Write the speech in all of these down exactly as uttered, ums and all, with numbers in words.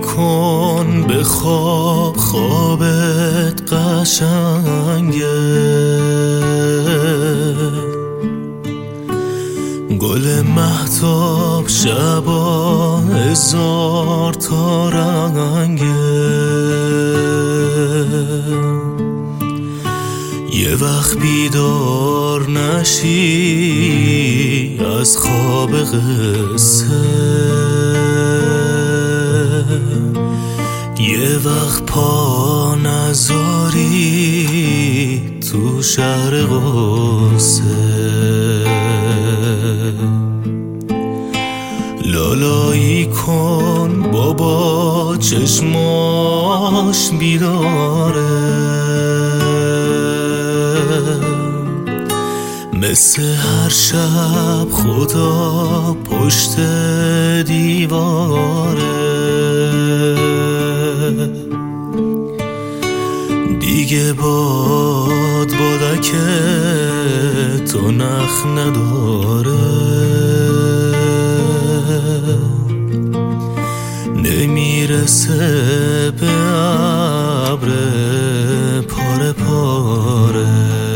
کن به خواب، خوابت قشنگه. گل مهتاب شبا هزار تا رنگه. یه وقت بیدار نشی از خواب قصه، یه وقت پا نذاری تو شهر غصه. لالایی کن بابا چشماش بیداره، مثل هر شب خدا پشت دیواره. دیگه باد بادکه تو نخ نداره، نمیرسه به ابر پاره پاره.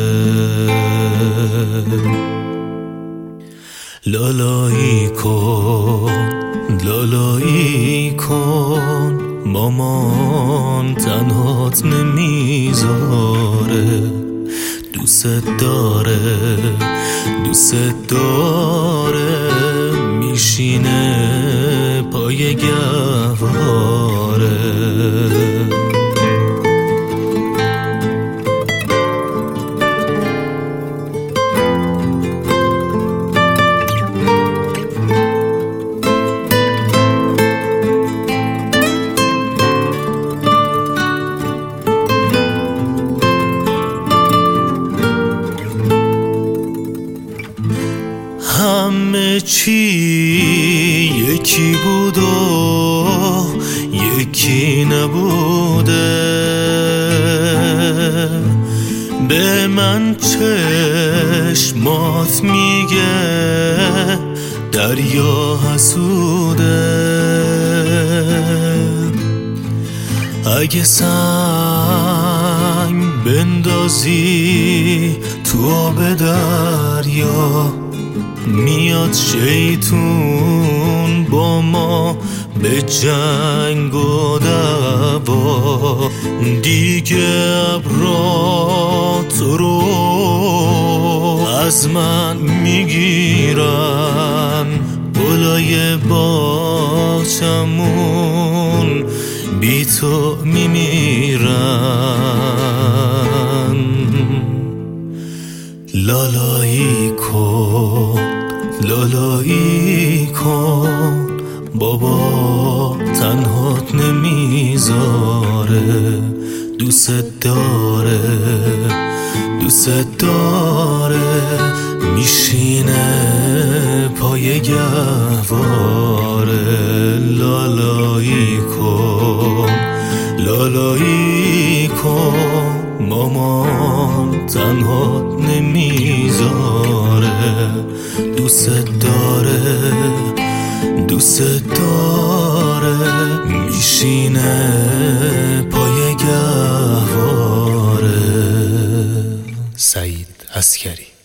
لالایی کن لالایی کن مامان تنهات نمیذاره، دوست داره دوست داره میشینه پای گهواره. همه چی یکی بود و یکی نبوده، به من چشمات میگه دریا حسوده. اگه سنگ بندازی تو آب دریا، میاد شیطون با ما به جنگ و دعوا. دیگه ابرا تو رو از من میگیرن، گلای باغچمون بی تو میمیرن. لالایی کن لالایی کن بابا تنهات نمیذاره، دوست داره دوست داره میشینه پای گهواره. لالایی کن لالایی کن مامان تنهات نمیذاره، دوست داره دوست داره میشینه پای گهواره. سعید عسکری.